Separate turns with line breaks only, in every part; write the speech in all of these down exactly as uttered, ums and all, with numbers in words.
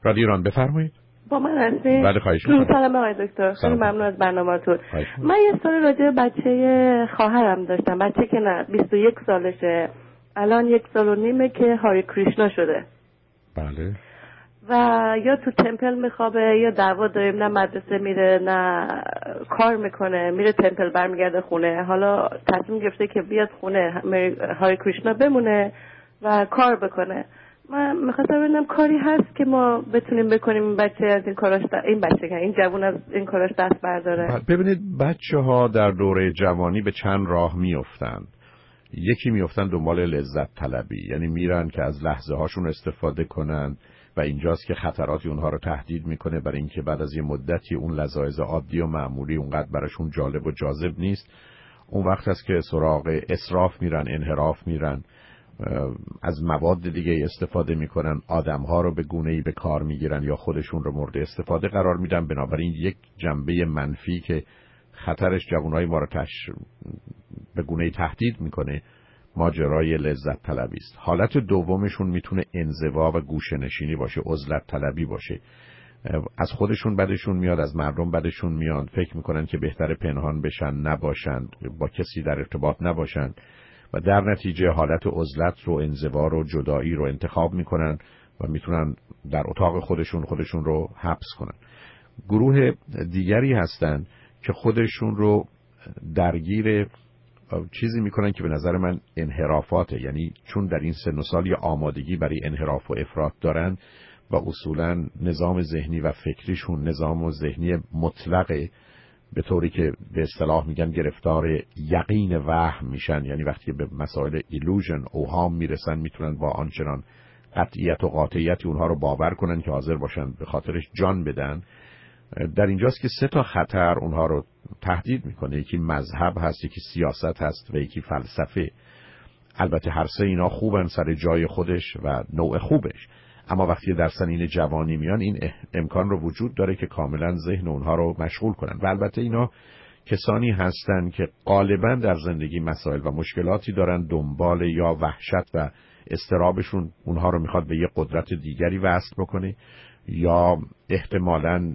رادیو ایران بفرمایید.
با من هستین؟
بله خواهش می‌کنم.
سلام آقای دکتر، خیلی ممنون از برنامه‌تون. من یه سوال راجع به بچه خواهرم داشتم، بچه که نه بیست و یک سالشه، الان یک سال و نیمه که هاری کریشنا شده.
بله.
و یا تو تمپل میخوابه یا دعوا داریم، نه مدرسه میره نه کار میکنه، میره تمپل برمیگرده خونه. حالا تصمیم گرفته که بیاد خونه هاری کریشنا بمونه و کار بکنه. من میخواستم ببینم کاری هست که ما بتونیم بکنیم این بچه از این کاراش د... این بچه که این جوان از این کاراش دست برداره.
ببینید بچه ها در دوره جوانی به چند راه میافتن. یکی میافتن دنبال لذت طلبی، یعنی میرن که از لحظه هاشون استفاده کنن و اینجاست که خطراتی اونها رو تهدید میکنه، برای اینکه بعد از یه مدتی اون لذایز عادی و معمولی اونقدر براشون جالب و جاذب نیست. اون وقت است که سراغ اسراف میرن، انحراف میرن، از مواد دیگه استفاده میکنن، آدمها رو به گونه‌ای به کار میگیرن یا خودشون رو مورد استفاده قرار میدن. بنابراین یک جنبه منفی که خطرش جوانای ما رو تش... به گونه‌ای تهدید میکنه، ماجرای لذت طلبی است. حالت دومشون میتونه انزوا و گوشه‌نشینی باشه، عزلت طلبی باشه. از خودشون بدشون میاد، از مردم بدشون میاد، فکر میکنن که بهتره پنهان بشن، نباشن، با کسی در ارتباط نباشن و در نتیجه حالت عزلت رو، انزوا رو، جدایی رو انتخاب میکنن و میتونن در اتاق خودشون خودشون رو حبس کنن. گروه دیگری هستن که خودشون رو درگیر چیزی میکنن که به نظر من انحرافاته، یعنی چون در این سن و سال یه آمادگی برای انحراف و افراط دارن و اصولا نظام ذهنی و فکریشون نظام ذهنی مطلقه، به طوری که به اصطلاح میگن گرفتار یقین وهم میشن. یعنی وقتی به مسائل ایلوژن، اوهام میرسن، میتونن با آنچنان قطعیت و قاطعیتی اونها رو باور کنن که حاضر باشن به خاطرش جان بدن. در اینجاست که سه تا خطر اونها رو تهدید میکنه. یکی مذهب هست، یکی سیاست هست و یکی فلسفه. البته هر سه اینا خوبن سر جای خودش و نوع خوبش، اما وقتی در سنین جوانی میان این امکان رو وجود داره که کاملا ذهن اونها رو مشغول کنن. و البته اینا کسانی هستن که غالبا در زندگی مسائل و مشکلاتی دارن، دنبال یا وحشت و استرابشون اونها رو میخواد به یه قدرت دیگری وصل بکنه، یا احتمالاً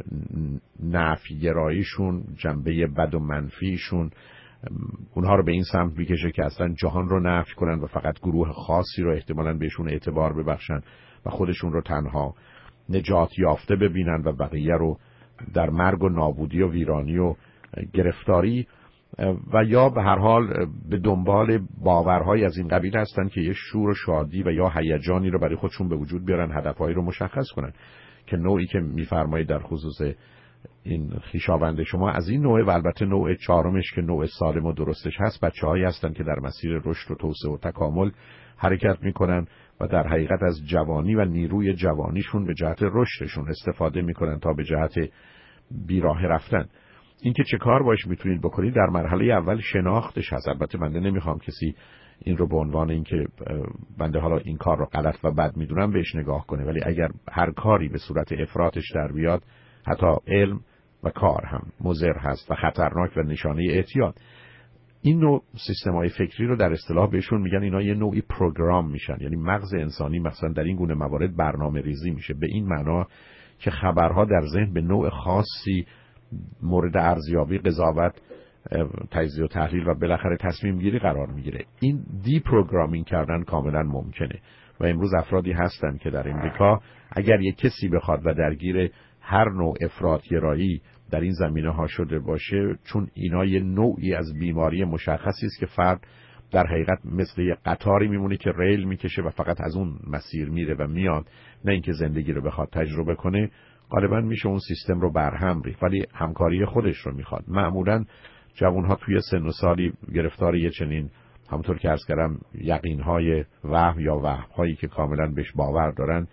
نفی گراییشون، جنبه بد و منفیشون اونها رو به این سمت میکشه که اصلا جهان رو نفی کنن و فقط گروه خاصی رو احتمالاً بهشون اعتبار ببخشن و خودشون رو تنها نجات یافته ببینن و بقیه رو در مرگ و نابودی و ویرانی و گرفتاری، و یا به هر حال به دنبال باورهای از این قبیل هستن که یه شور و شادی و یا هیجانی رو برای خودشون به وجود بیارن، هدفهایی رو مشخص کنن، که نوعی که میفرمایید در خصوص این خویشاوند شما از این نوع. و البته نوع چهارمش که نوع سالم و درستش هست، بچه‌هایی هستن که در مسیر رشد و توسعه و تکامل حرکت میکنن و در حقیقت از جوانی و نیروی جوانیشون به جهت رشدشون استفاده میکنن تا به جهت بیراه رفتن. این که چه کار باش میتونید بکنید در مرحله اول شناختش هست. البته بنده نمیخوام کسی این رو به عنوان این که بنده حالا این کار رو غلط و بد میدونم بهش نگاه کنه، ولی اگر هر کاری به صورت افراطش در بیاد، حتی علم و کار هم مضر هست و خطرناک و نشانه اعتیاد. این نوع سیستم‌های فکری رو در اصطلاح بهشون میگن اینا یه نوعی پروگرام میشن، یعنی مغز انسانی مثلا در این گونه موارد برنامه ریزی میشه، به این معنا که خبرها در ذهن به نوع خاصی مورد ارزیابی، قضاوت، تجزیه و تحلیل و بالاخره تصمیم گیری قرار میگیره. این دی پروگرامینگ کردن کاملا ممکنه و امروز افرادی هستن که در امریکا اگر یک کسی بخواد و درگیر هر نوع افراط‌گرایی در این زمینه ها شده باشه، چون اینا یه نوعی از بیماری مشخصی است که فرد در حقیقت مثل یه قطاری میمونه که ریل میکشه و فقط از اون مسیر میره و میاد، نه اینکه زندگی رو بخواد تجربه کنه، غالبا میشه اون سیستم رو برهم ریخت، ولی همکاری خودش رو میخواد. معمولا جوانها توی سن و سالی گرفتار یه چنین، همونطور که عرض کردم، یقینهای وهم یا وهم‌هایی که کاملا بهش باور دارن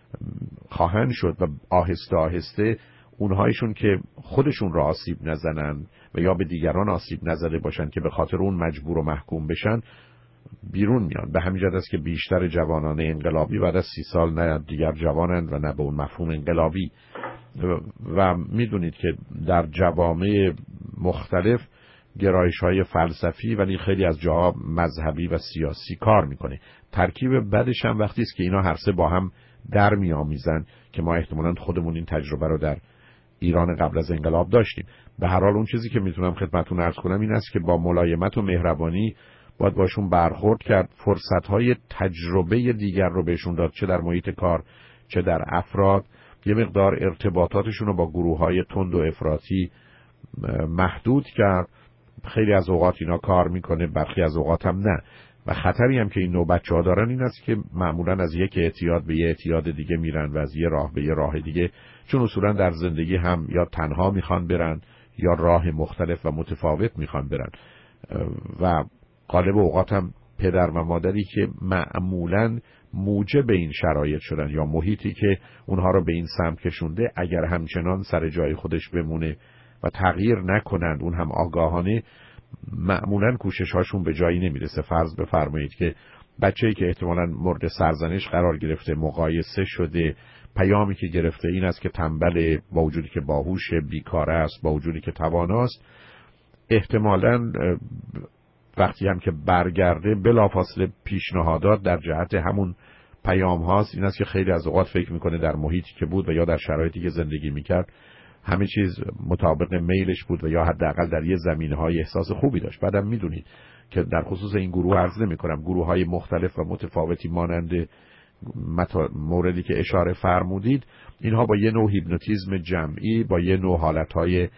خواهند شد و آهسته آهسته اونهایشون که خودشون را آسیب نزنن و یا به دیگران آسیب نزده باشن که به خاطر اون مجبور و محکوم بشن بیرون میان. به همین جهت است که بیشتر جوانان انقلابی بعد از سی سال نه دیگر جوانند و نه به اون مفهوم انقلابی. و میدونید که در جوامع مختلف گرایش‌های فلسفی ولی خیلی از جاها مذهبی و سیاسی کار میکنه. ترکیب بدش هم وقتی است که اینا هر سه با هم در میآمیزن که ما احتمالاً خودمون این تجربه رو در ایران قبل از انقلاب داشتیم. به هر حال اون چیزی که میتونم خدمتتون عرض کنم این است که با ملایمت و مهربانی باید باشون برخورد کرد، فرصت‌های تجربه دیگر رو بهشون داد، چه در محیط کار چه در افراد. یه مقدار ارتباطاتشون رو با گروه‌های تند و افراطی محدود کرد. خیلی از اوقات اینا کار میکنه، برخی از اوقات هم نه. و خطری هم که این نوع بچه‌ها دارن این است که معمولاً از یک اعتیاد به یک اعتیاد دیگه میرن و از یه راه به یه راه دیگه، چون اصولاً در زندگی هم یا تنها میخوان برن یا راه مختلف و متفاوت میخوان برن و غالب اوقات هم پدر و مادری که معمولاً موجب این شرایط شدن یا محیطی که اونها رو به این سمت کشونده اگر همچنان سر جای خودش بمونه و تغییر نکنند، اون هم آگاهانه، معمولاً کوشش هاشون به جایی نمیرسه. فرض بفرمایید که بچه‌ای که احتمالاً مورد سرزنش قرار گرفته، مقایسه شده، پیامی که گرفته این است که تنبل، با وجودی که باهوش، بیکاره است، با وجودی که تواناست، احتمالاً وقتی هم که برگرده بلافاصله پیشنهادات در جهت همون پیام هاست. این است که خیلی از اوقات فکر میکنه در محیطی که بود و یا در شرایطی که زندگی میکرد همه چیز مطابق میلش بود و یا حداقل در یه زمینه‌های احساس خوبی داشت. بعدم میدونید که در خصوص این گروه عرض نمی‌کنم، گروه‌های مختلف و متفاوتی مانند موردی که اشاره فرمودید، اینها با یه نوع هیپنوتیزم جمعی، با یه نوع حالتهای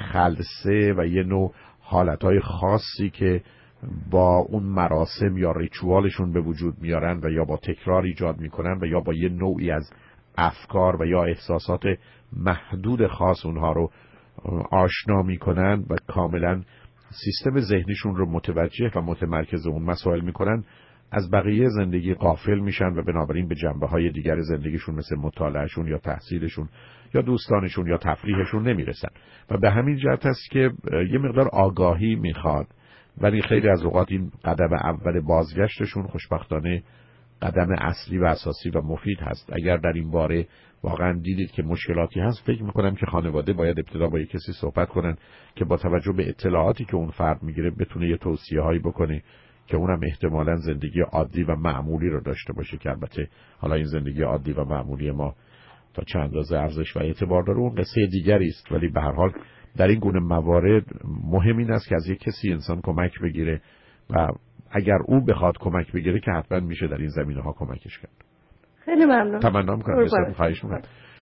خلسه و یه نوع حالتهای خاصی که با اون مراسم یا ریچوالشون به وجود میارن و یا با تکرار ایجاد میکنن و یا با یه نوعی از افکار و یا احساسات محدود خاص اونها رو آشنا میکنن و کاملا سیستم ذهنیشون رو متوجه و متمرکز اون مسائل میکنن، از بقیه زندگی غافل میشن و بنابراین به جنبه‌های دیگر زندگیشون مثل مطالعهشون یا تحصیلشون یا دوستانشون یا تفریحشون نمیرسن. و به همین جهت است که یه مقدار آگاهی میخواد، ولی خیلی از اوقات این قدم اول بازگشتشون خوشبختانه قدم اصلی و اساسی و مفید هست. اگر در این باره واقعا دیدید که مشکلاتی هست، فکر میکنم که خانواده باید ابتدا با یک کسی صحبت کنن که با توجه به اطلاعاتی که اون فرد میگیره بتونه یه توصیه هایی بکنه که اونم احتمالاً زندگی عادی و معمولی رو داشته باشه، که البته حالا این زندگی عادی و معمولی ما تا چند اندازه ارزش و اعتبار داره اون قصه دیگری است. ولی به هر حال در این گونه موارد مهم این است که از یک کسی انسان کمک بگیره و اگر او بخواد کمک بگیره که حتما میشه در این زمینه ها کمکش کرد.
خیلی ممنون.
تمنا می‌کنم. بسیار خواهش می‌کنم.